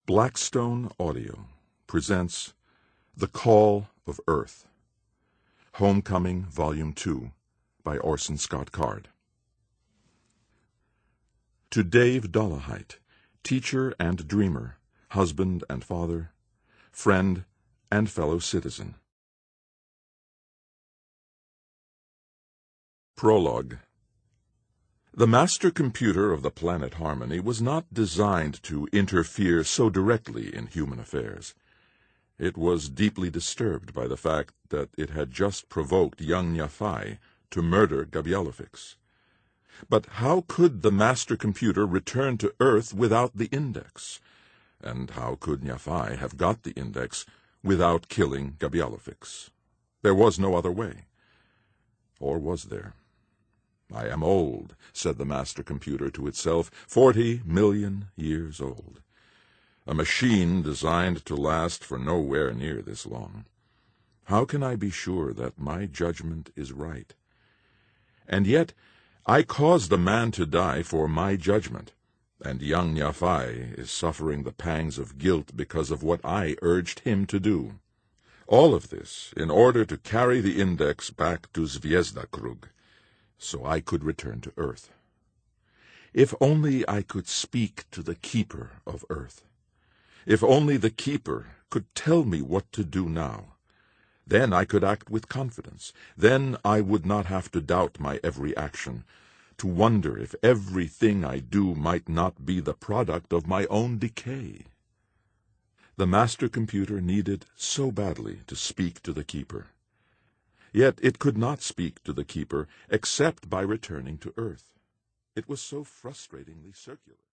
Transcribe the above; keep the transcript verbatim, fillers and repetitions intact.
Blackstone Audio presents The Call of Earth, Homecoming, Volume two, by Orson Scott Card. To Dave Dollahite, teacher and dreamer, husband and father, friend and fellow citizen. Prologue. The master computer of the planet Harmony was not designed to interfere so directly in human affairs. It was deeply disturbed by the fact that it had just provoked young Nephi to murder Gabyalofix. But how could the master computer return to Earth without the index? And how could Nephi have got the index without killing Gabyalofix? There was no other way. Or was there? I am old, said the master computer to itself, forty million years old. A machine designed to last for nowhere near this long. How can I be sure that my judgment is right? And yet I caused a man to die for my judgment, and young Nephi is suffering the pangs of guilt because of what I urged him to do. All of this in order to carry the index back to Zvezdakrug, so I could return to Earth. If only I could speak to the keeper of Earth. If only the keeper could tell me what to do now. Then I could act with confidence. Then I would not have to doubt my every action, to wonder if everything I do might not be the product of my own decay. The master computer needed so badly to speak to the keeper. Yet it could not speak to the keeper except by returning to Earth. It was so frustratingly circular.